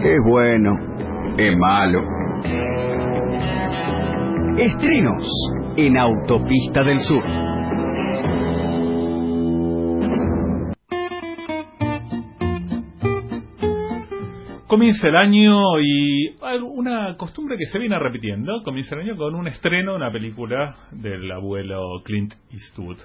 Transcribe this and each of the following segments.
Es bueno, es malo. Estrenos en Autopista del Sur. Comienza el año y una costumbre que se viene repitiendo. Comienza el año con un estreno de una película del abuelo Clint Eastwood.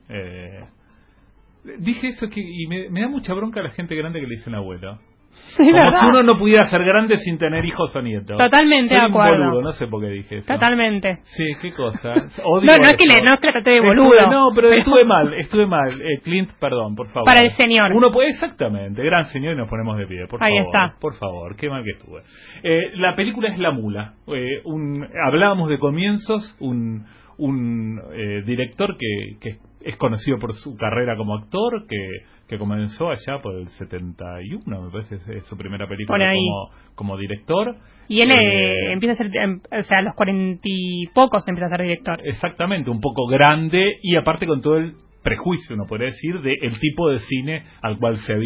Dije eso y me da mucha bronca a la gente grande que le dicen abuelo. Sí, como ¿verdad? si uno no pudiera ser grande sin tener hijos o nietos. Totalmente Soy de acuerdo. un boludo, no sé por qué dije eso. Totalmente. Sí, qué cosa. No es que la traté de boludo. Pero estuve mal. Clint, perdón, por favor. Para el señor. Uno puede, exactamente, gran señor, y nos ponemos de pie, por Ahí favor. está. Por favor, qué mal que estuve. La película es La Mula. Hablábamos de comienzos, un director que es conocido por su carrera como actor, que comenzó allá por el 71, me parece, es su primera película como director. Y él empieza a ser, o sea, a los 40 y pocos empieza a ser director. Exactamente, un poco grande y aparte con todo el prejuicio, uno podría decir, de el tipo de cine al cual se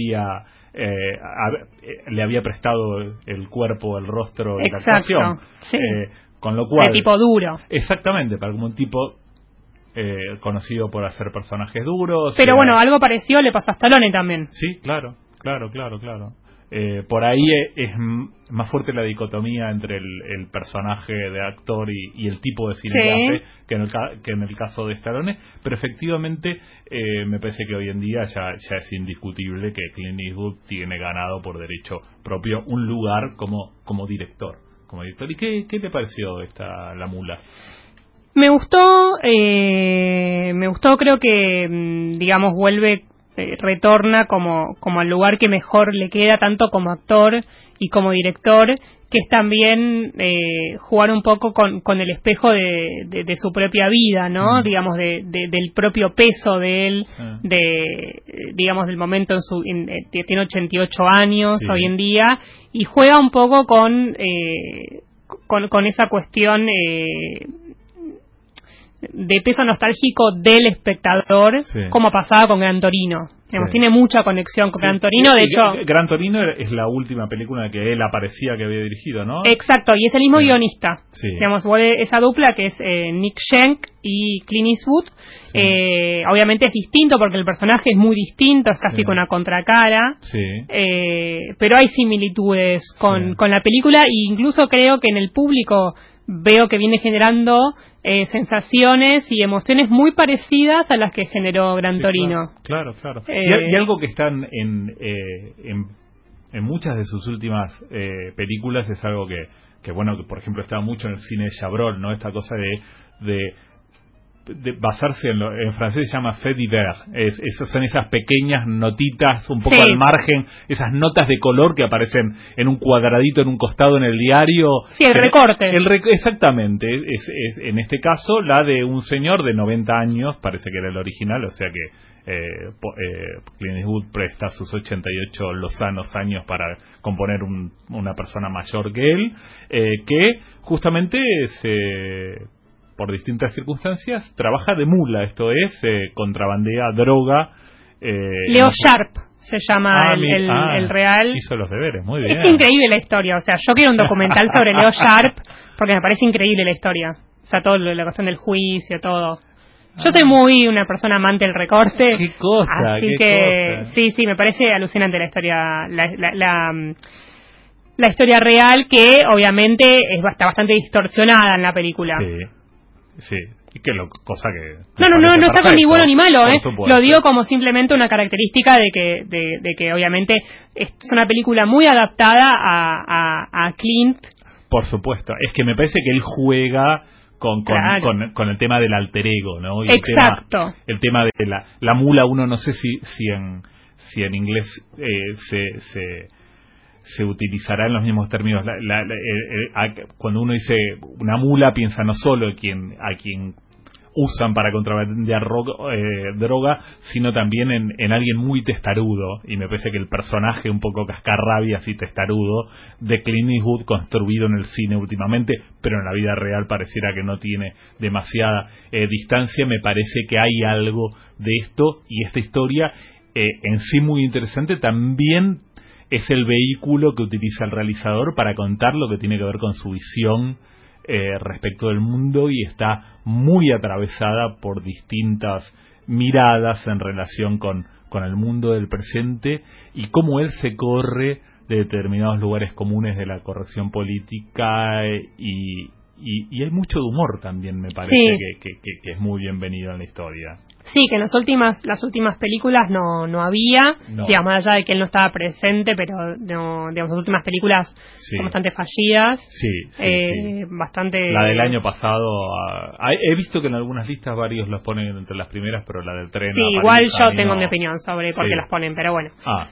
le había prestado el cuerpo, el rostro y Exacto, la actuación. Sí. Con lo cual, de tipo duro. Exactamente, para como un tipo conocido por hacer personajes duros. Pero bueno, algo parecido le pasó a Stallone también. Sí, claro. Por ahí es más fuerte la dicotomía entre el personaje de actor y el tipo de cine que hace que en el caso de Stallone, pero efectivamente me parece que hoy en día ya es indiscutible que Clint Eastwood tiene ganado por derecho propio un lugar como director. ¿Y qué te pareció La Mula? Me gustó, creo que, digamos, retorna como al lugar que mejor le queda, tanto como actor y como director, que es también jugar un poco con el espejo de su propia vida, ¿no? Digamos, del propio peso de él, digamos, del momento tiene 88 años hoy en día, y juega un poco con esa cuestión de peso nostálgico del espectador, como pasaba con Gran Torino. Digamos, tiene mucha conexión con Gran Torino, de hecho... Gran Torino es la última película que él aparecía que había dirigido, ¿no? Exacto, y es el mismo guionista. Sí. Digamos, esa dupla que es Nick Schenk y Clint Eastwood. Obviamente es distinto porque el personaje es muy distinto, es casi con una contracara. Pero hay similitudes con la película, e incluso creo que en el público veo que viene generando sensaciones y emociones muy parecidas a las que generó Gran Torino. Claro. Y algo que están en muchas de sus últimas películas es algo que bueno, que por ejemplo estaba mucho en el cine de Chabrol, ¿no? Esta cosa de basarse en francés se llama fait divers. Son esas pequeñas notitas un poco al margen, esas notas de color que aparecen en un cuadradito en un costado en el diario. Sí, el recorte. Exactamente. Es en este caso la de un señor de 90 años, parece que era el original, o sea que Clint Eastwood presta sus 88 lozanos años para componer una persona mayor que él, que justamente por distintas circunstancias trabaja de mula, esto es, contrabandea droga. Leo Sharp se llama el real. Hizo los deberes, muy bien. Es increíble la historia, o sea, yo quiero un documental sobre Leo Sharp porque me parece increíble la historia, o sea, toda la cuestión del juicio, todo. Yo soy muy una persona amante del recorte. Qué cosa, así que sí, me parece alucinante la historia, la historia real, que obviamente está bastante distorsionada en la película. Sí, y que cosa que no está con ni bueno ni malo, supuesto. Lo digo como simplemente una característica de que obviamente es una película muy adaptada a Clint. Por supuesto, es que me parece que él juega con el tema del alter ego, ¿no? Y exacto. El tema de la mula, uno no sé si en inglés se utilizará en los mismos términos. Cuando uno dice una mula, piensa no solo a quien usan para contrabandear droga, sino también en alguien muy testarudo, y me parece que el personaje un poco cascarrabias y testarudo de Clint Eastwood, construido en el cine últimamente, pero en la vida real pareciera que no tiene demasiada distancia. Me parece que hay algo de esto, y esta historia en sí muy interesante también es el vehículo que utiliza el realizador para contar lo que tiene que ver con su visión respecto del mundo, y está muy atravesada por distintas miradas en relación con el mundo del presente y cómo él se corre de determinados lugares comunes de la corrección política, y hay mucho de humor también, me parece, que es muy bienvenido en la historia. Sí, que en las últimas películas no había, digamos, más allá de que él no estaba presente, pero no, digamos, las últimas películas son bastante fallidas. Sí. Bastante. La del año pasado, he visto que en algunas listas varios los ponen entre las primeras, pero la del tren. Sí, igual yo tengo mi opinión sobre por qué las ponen, pero bueno. A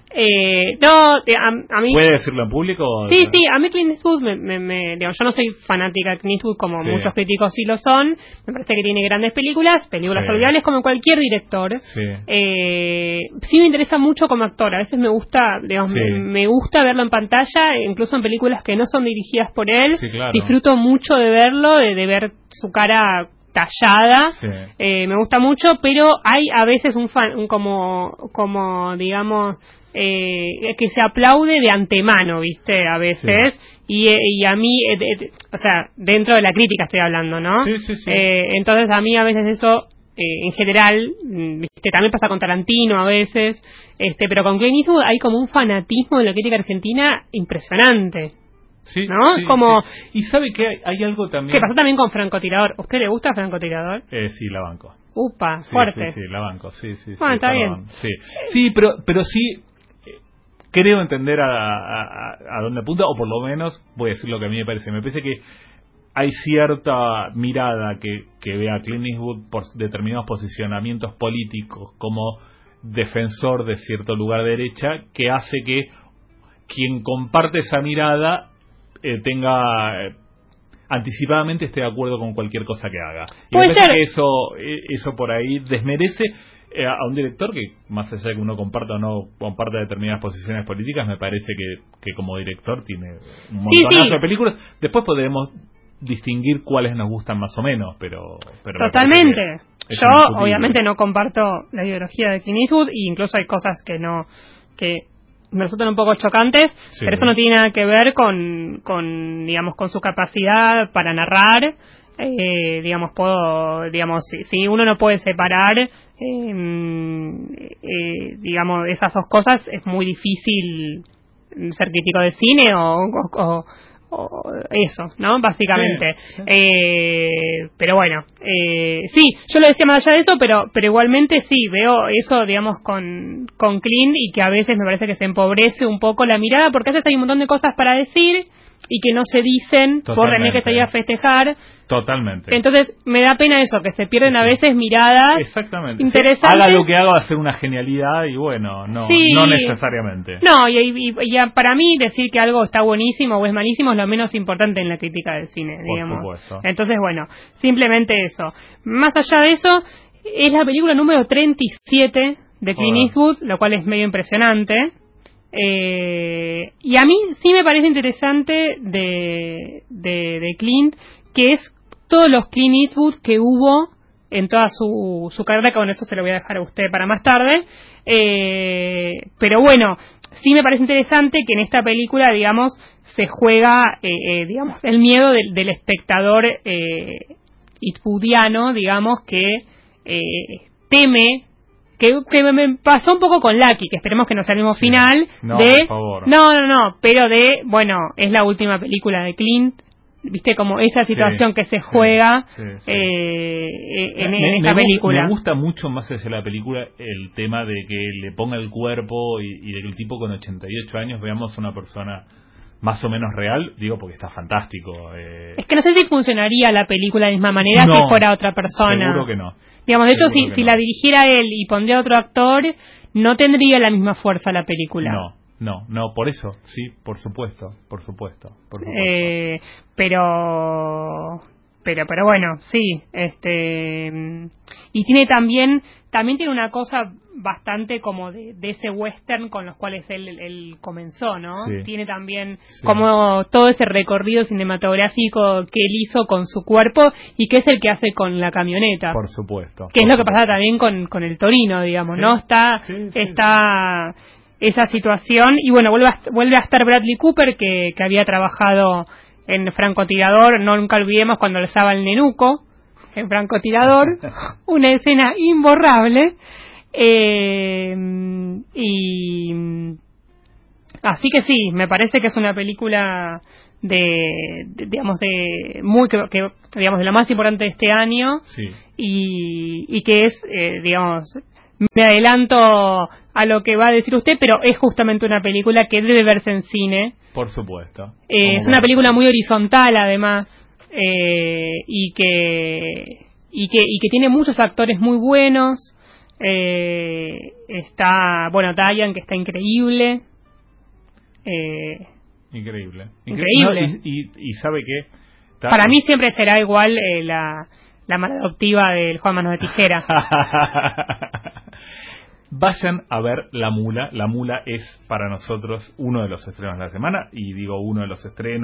mí. ¿Puede decirlo en público? Sí, a mí Clint Eastwood, digamos, yo no soy fanática de Clint Eastwood como muchos críticos sí lo son. Me parece que tiene grandes películas olvidables como cualquier director. Sí me interesa mucho como actor. A veces me gusta, digamos, me gusta verlo en pantalla, incluso en películas que no son dirigidas por él. Disfruto mucho de verlo, de ver su cara tallada. Me gusta mucho, pero hay a veces un como digamos, que se aplaude de antemano, ¿viste? A veces. Y a mí, o sea, dentro de la crítica estoy hablando, ¿no? Entonces a mí a veces eso, en general, ¿viste? También pasa con Tarantino a veces, pero con Clint Eastwood hay como un fanatismo de la crítica argentina impresionante. ¿No? Como... Y sabe que hay algo también... ¿Qué pasó también con Francotirador? ¿Usted le gusta Francotirador? Sí, la banco. Upa, fuerte. Sí, la banco, sí. Bueno, está bien. Sí, pero sí creo entender a dónde apunta, o por lo menos voy a decir lo que a mí me parece. Me parece que hay cierta mirada que ve a Clint Eastwood por determinados posicionamientos políticos como defensor de cierto lugar de derecha, que hace que quien comparte esa mirada tenga anticipadamente esté de acuerdo con cualquier cosa que haga. Y me parece que eso por ahí desmerece a un director que, más allá de que uno comparta o no comparta determinadas posiciones políticas, me parece que como director tiene un montonazo de películas. Después podremos distinguir cuáles nos gustan más o menos, pero totalmente. Yo obviamente no comparto la ideología de Clint Eastwood, y incluso hay cosas que me resultan un poco chocantes, pero eso no tiene nada que ver con digamos, con su capacidad para narrar. Digamos, si uno no puede separar digamos, esas dos cosas, es muy difícil ser crítico de cine o eso, ¿no? Básicamente. Pero bueno, yo lo decía más allá de eso, pero igualmente sí, veo eso, digamos, con Clint, y que a veces me parece que se empobrece un poco la mirada, porque a veces hay un montón de cosas para decir y que no se dicen por René que estaría a festejar. Totalmente. Entonces me da pena eso, que se pierden a veces miradas interesantes. Haga lo que haga, va a ser una genialidad, y bueno, no necesariamente. No, y para mí decir que algo está buenísimo o es malísimo es lo menos importante en la crítica del cine, digamos. Por supuesto. Entonces, bueno, simplemente eso. Más allá de eso, es la película número 37 de Clint Eastwood, lo cual es medio impresionante. Y a mí sí me parece interesante de Clint, que es todos los Clint Eastwood que hubo en toda su carrera, que bueno, eso se lo voy a dejar a usted para más tarde, pero bueno, sí me parece interesante que en esta película, digamos, se juega digamos, el miedo del espectador eastwoodiano, digamos, que teme, que me pasó un poco con Lucky, que esperemos que no sea el mismo final, por favor. Pero bueno, es la última película de Clint, viste, como esa situación que se juega en esta película. Me gusta mucho, más allá de la película, el tema de que le ponga el cuerpo y de que el tipo con 88 años veamos una persona más o menos real, digo, porque está fantástico. Es que no sé si funcionaría la película de la misma manera si fuera otra persona. Seguro que no. Digamos, de hecho, si la dirigiera él y pondría otro actor, no tendría la misma fuerza la película. No, por eso, sí, por supuesto. Pero bueno, sí, y tiene también tiene una cosa bastante como de ese western con los cuales él comenzó, ¿no? Sí. Tiene también como todo ese recorrido cinematográfico que él hizo con su cuerpo y que es el que hace con la camioneta. Por supuesto. Que es lo que pasa también con el Torino, digamos, ¿no? Está esa situación. Y bueno, vuelve a estar Bradley Cooper, que había trabajado en Francotirador. No, nunca olvidemos cuando alzaba el nenuco en Francotirador, una escena imborrable. Y así que sí, me parece que es una película digamos de lo más importante de este año. Sí. Y que es digamos, me adelanto a lo que va a decir usted, pero es justamente una película que debe verse en cine. Por supuesto. Es una película muy horizontal, además, y que tiene muchos actores muy buenos. Está, bueno, Diane, que está increíble. Increíble. No, y ¿sabe qué? Para mí siempre será igual la mano adoptiva del Juan Manos de Tijera. Vayan a ver La Mula. La Mula es para nosotros uno de los estrenos de la semana, y digo uno de los estrenos